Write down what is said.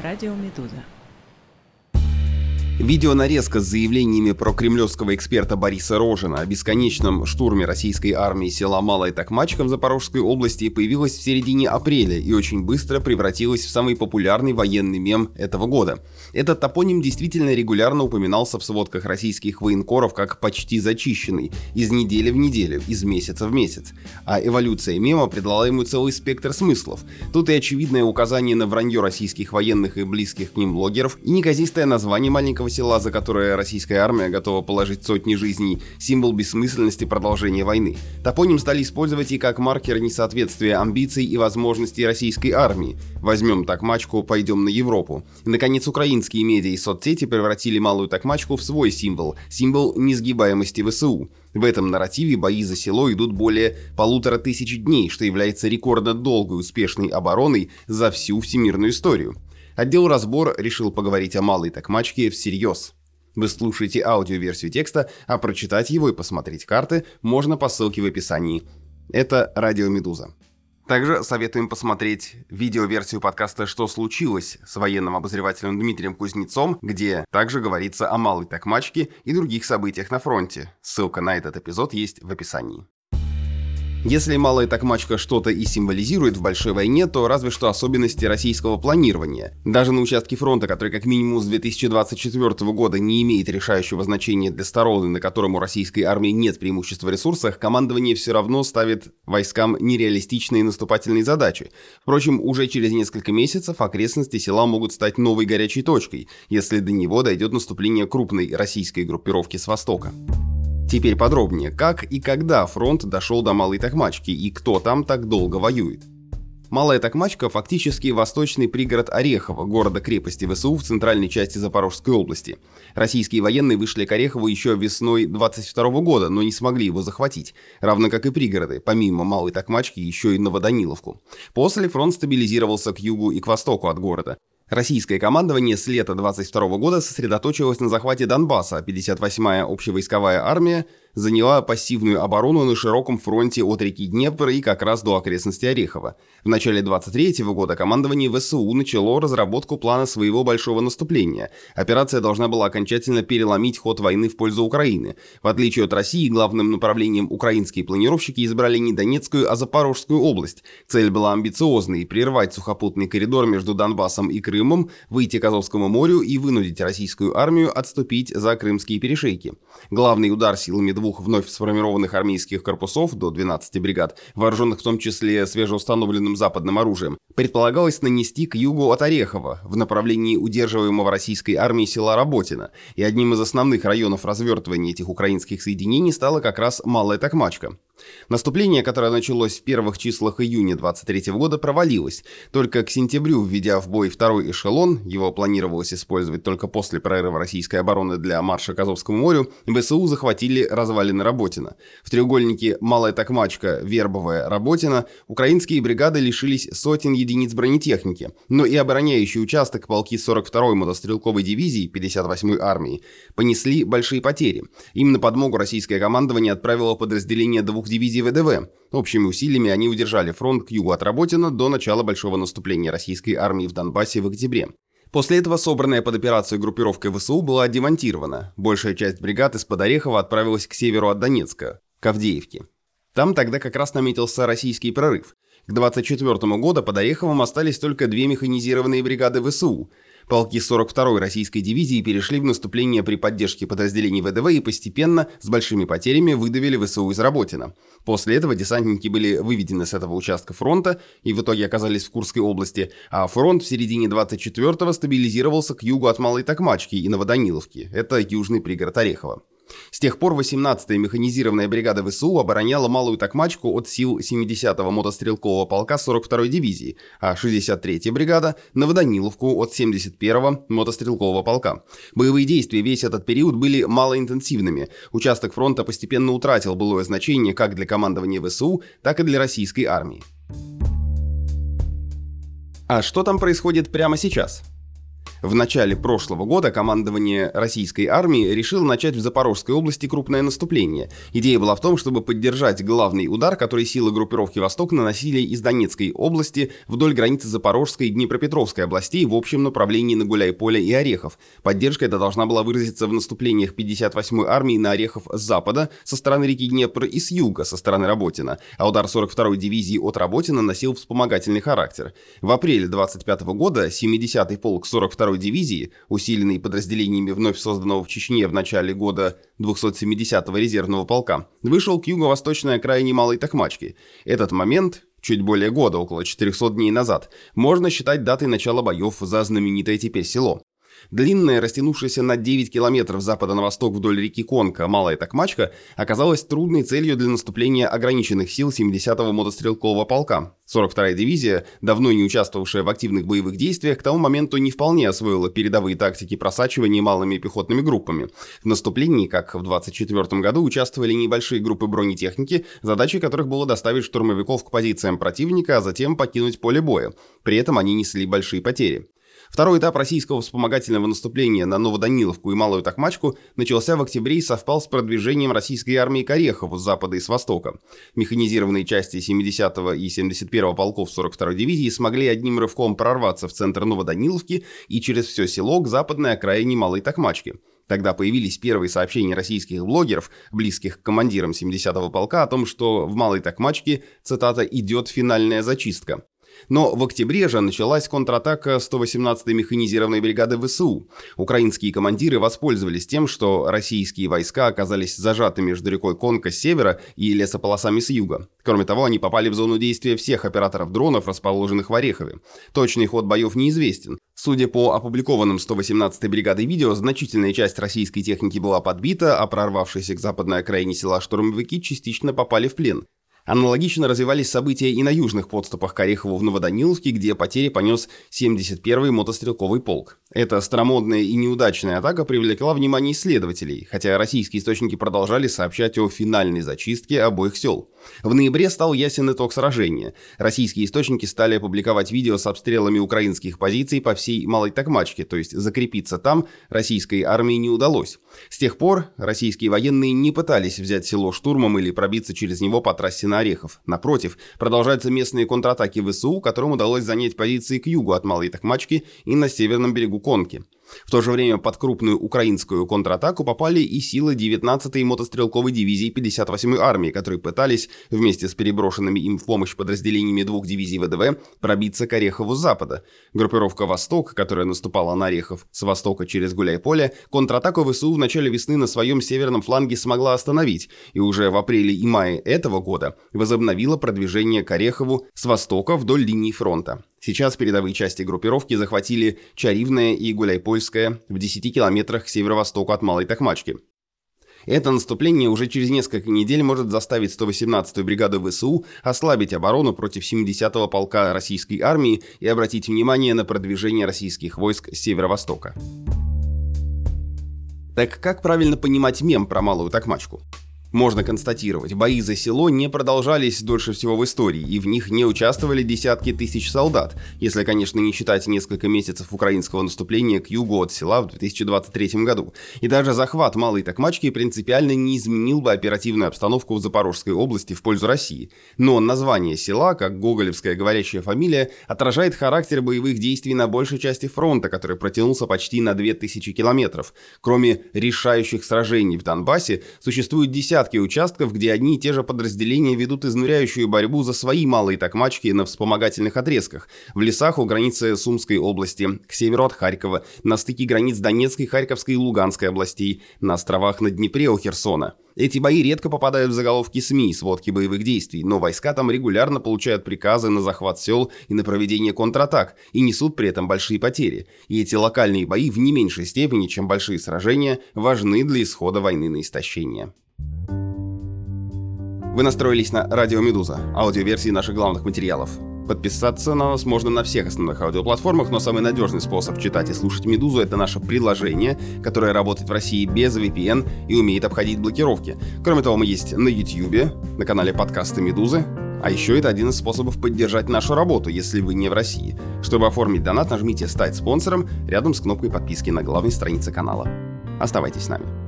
Радио Медуза. Видеонарезка с заявлениями прокремлевского эксперта Бориса Рожина о бесконечном штурме российской армии села Малая Токмачка в Запорожской области появилась в середине апреля и очень быстро превратилась в самый популярный военный мем этого года. Этот топоним действительно регулярно упоминался в сводках российских военкоров как почти зачищенный, из недели в неделю, из месяца в месяц. А эволюция мема придала ему целый спектр смыслов. Тут и очевидное указание на вранье российских военных и близких к ним блогеров, и неказистое название маленького села, за которое российская армия готова положить сотни жизней, символ бессмысленности продолжения войны. Топоним стали использовать и как маркер несоответствия амбиций и возможностей российской армии. Возьмем Токмачку, пойдем на Европу. И, наконец, украинские медиа и соцсети превратили Малую Токмачку в свой символ несгибаемости ВСУ. В этом нарративе бои за село идут более 1500 дней, что является рекордно долгой успешной обороной за всю всемирную историю. Отдел «Разбор» решил поговорить о Малой Токмачке всерьез. Вы слушаете аудиоверсию текста, а прочитать его и посмотреть карты можно по ссылке в описании. Это Радио Медуза. Также советуем посмотреть видеоверсию подкаста «Что случилось» с военным обозревателем Дмитрием Кузнецом, где также говорится о Малой Токмачке и других событиях на фронте. Ссылка на этот эпизод есть в описании. Если Малая Токмачка что-то и символизирует в большой войне, то разве что особенности российского планирования. Даже на участке фронта, который как минимум с 2024 года не имеет решающего значения для сторон, на котором у российской армии нет преимущества в ресурсах, командование все равно ставит войскам нереалистичные наступательные задачи. Впрочем, уже через несколько месяцев окрестности села могут стать новой горячей точкой, если до него дойдет наступление крупной российской группировки с востока. Теперь подробнее, как и когда фронт дошел до Малой Токмачки и кто там так долго воюет. Малая Токмачка фактически восточный пригород Орехова, города-крепости ВСУ в центральной части Запорожской области. Российские военные вышли к Орехову еще весной 22 года, но не смогли его захватить, равно как и пригороды, помимо Малой Токмачки еще и Новоданиловку. После фронт стабилизировался к югу и к востоку от города. Российское командование с лета 22 года сосредоточилось на захвате Донбасса, а 58-я общевойсковая армия заняла пассивную оборону на широком фронте от реки Днепр и как раз до окрестностей Орехова. В начале 23 года командование ВСУ начало разработку плана своего большого наступления. Операция должна была окончательно переломить ход войны в пользу Украины. В отличие от России, главным направлением украинские планировщики избрали не Донецкую, а Запорожскую область. Цель была амбициозной – прервать сухопутный коридор между Донбассом и Крымом, выйти к Азовскому морю и вынудить российскую армию отступить за крымские перешейки. Главный удар силами двух вновь сформированных армейских корпусов, до 12 бригад, вооруженных в том числе свежеустановленным западным оружием, предполагалось нанести к югу от Орехова, в направлении удерживаемого российской армией села Работино, и одним из основных районов развертывания этих украинских соединений стала как раз Малая Токмачка. Наступление, которое началось в первых числах июня 23 года, провалилось. Только к сентябрю, введя в бой второй эшелон, его планировалось использовать только после прорыва российской обороны для марша к Азовскому морю, ВСУ захватили развалины Работино. В треугольнике Малая Токмачка, Вербовая, Работино украинские бригады лишились сотен единиц бронетехники, но и обороняющий участок полки 42-й мотострелковой дивизии 58-й армии понесли большие потери. Им на подмогу российское командование отправило подразделение двух дивизий ВДВ. Общими усилиями они удержали фронт к югу от Работино до начала большого наступления российской армии в Донбассе в октябре. После этого собранная под операцию группировка ВСУ была демонтирована. Большая часть бригад из-под Орехова отправилась к северу от Донецка, к Авдеевке. Там тогда как раз наметился российский прорыв. К 24 году под Ореховым остались только две механизированные бригады ВСУ. Полки 42-й российской дивизии перешли в наступление при поддержке подразделений ВДВ и постепенно, с большими потерями, выдавили ВСУ из Работино. После этого десантники были выведены с этого участка фронта и в итоге оказались в Курской области, а фронт в середине 24-го стабилизировался к югу от Малой Токмачки и Новоданиловки, это южный пригород Орехова. С тех пор 18-я механизированная бригада ВСУ обороняла Малую Токмачку от сил 70-го мотострелкового полка 42-й дивизии, а 63-я бригада – Новоданиловку от 71-го мотострелкового полка. Боевые действия весь этот период были малоинтенсивными. Участок фронта постепенно утратил былое значение как для командования ВСУ, так и для российской армии. А что там происходит прямо сейчас? В начале прошлого года командование российской армии решило начать в Запорожской области крупное наступление. Идея была в том, чтобы поддержать главный удар, который силы группировки «Восток» наносили из Донецкой области вдоль границы Запорожской и Днепропетровской областей в общем направлении на Гуляйполе и Орехов. Поддержка эта должна была выразиться в наступлениях 58-й армии на Орехов с запада, со стороны реки Днепр, и с юга, со стороны Работина, а удар 42-й дивизии от Работина носил вспомогательный характер. В апреле 25 года 70-й полк 42-й дивизии, усиленный подразделениями вновь созданного в Чечне в начале года 270-го резервного полка, вышел к юго-восточной окраине Малой Токмачки. Этот момент, чуть более года, около 400 дней назад, можно считать датой начала боев за знаменитое теперь село. Длинная, растянувшаяся на 9 километров с запада на восток вдоль реки Конка Малая Токмачка оказалась трудной целью для наступления ограниченных сил 70-го мотострелкового полка. 42-я дивизия, давно не участвовавшая в активных боевых действиях, к тому моменту не вполне освоила передовые тактики просачивания малыми пехотными группами. В наступлении, как в 24 году, участвовали небольшие группы бронетехники, задачей которых было доставить штурмовиков к позициям противника, а затем покинуть поле боя. При этом они несли большие потери. Второй этап российского вспомогательного наступления на Новоданиловку и Малую Токмачку начался в октябре и совпал с продвижением российской армии к Орехову с запада и с востока. Механизированные части 70-го и 71-го полков 42-й дивизии смогли одним рывком прорваться в центр Новоданиловки и через все село к западной окраине Малой Токмачки. Тогда появились первые сообщения российских блогеров, близких к командирам 70-го полка, о том, что в Малой Токмачке, цитата, «идет финальная зачистка». Но в октябре же началась контратака 118-й механизированной бригады ВСУ. Украинские командиры воспользовались тем, что российские войска оказались зажаты между рекой Конка с севера и лесополосами с юга. Кроме того, они попали в зону действия всех операторов дронов, расположенных в Орехове. Точный ход боев неизвестен. Судя по опубликованным 118-й бригадой видео, значительная часть российской техники была подбита, а прорвавшиеся к западной окраине села штурмовики частично попали в плен. Аналогично развивались события и на южных подступах к Орехову в Новоданиловке, где потери понес 71-й мотострелковый полк. Эта старомодная и неудачная атака привлекла внимание исследователей, хотя российские источники продолжали сообщать о финальной зачистке обоих сел. В ноябре стал ясен итог сражения. Российские источники стали публиковать видео с обстрелами украинских позиций по всей Малой Токмачке, то есть закрепиться там российской армии не удалось. С тех пор российские военные не пытались взять село штурмом или пробиться через него по трассе на Орехов. Напротив, продолжаются местные контратаки ВСУ, которым удалось занять позиции к югу от Малой Токмачки и на северном берегу Конки. В то же время под крупную украинскую контратаку попали и силы 19-й мотострелковой дивизии 58-й армии, которые пытались, вместе с переброшенными им в помощь подразделениями двух дивизий ВДВ, пробиться к Орехову с запада. Группировка «Восток», которая наступала на Орехов с востока через Гуляйполе, контратаку ВСУ в начале весны на своем северном фланге смогла остановить, и уже в апреле и мае этого года возобновила продвижение к Орехову с востока вдоль линии фронта. Сейчас передовые части группировки захватили Чаривное и Гуляйпольское в 10 километрах к северо-востоку от Малой Токмачки. Это наступление уже через несколько недель может заставить 118-ю бригаду ВСУ ослабить оборону против 70-го полка российской армии и обратить внимание на продвижение российских войск с северо-востока. Так как правильно понимать мем про Малую Токмачку? Можно констатировать, бои за село не продолжались дольше всего в истории, и в них не участвовали десятки тысяч солдат, если, конечно, не считать несколько месяцев украинского наступления к югу от села в 2023 году. И даже захват Малой Токмачки принципиально не изменил бы оперативную обстановку в Запорожской области в пользу России. Но название села, как гоголевская говорящая фамилия, отражает характер боевых действий на большей части фронта, который протянулся почти на 2000 километров. Кроме решающих сражений в Донбассе, существуют десятки участков, где одни и те же подразделения ведут изнуряющую борьбу за свои Малые Токмачки на вспомогательных отрезках. В лесах у границы Сумской области, к северу от Харькова, на стыке границ Донецкой, Харьковской и Луганской областей, на островах на Днепре у Херсона. Эти бои редко попадают в заголовки СМИ, сводки боевых действий, но войска там регулярно получают приказы на захват сел и на проведение контратак, и несут при этом большие потери. И эти локальные бои в не меньшей степени, чем большие сражения, важны для исхода войны на истощение. Вы настроились на Радио Медуза, аудиоверсии наших главных материалов. Подписаться на нас можно на всех основных аудиоплатформах, но самый надежный способ читать и слушать «Медузу» — это наше приложение, которое работает в России без VPN и умеет обходить блокировки. Кроме того, мы есть на YouTube, на канале подкасты «Медузы», А еще это один из способов поддержать нашу работу, если вы не в России. Чтобы оформить донат, нажмите «Стать спонсором» рядом с кнопкой подписки на главной странице канала. Оставайтесь с нами.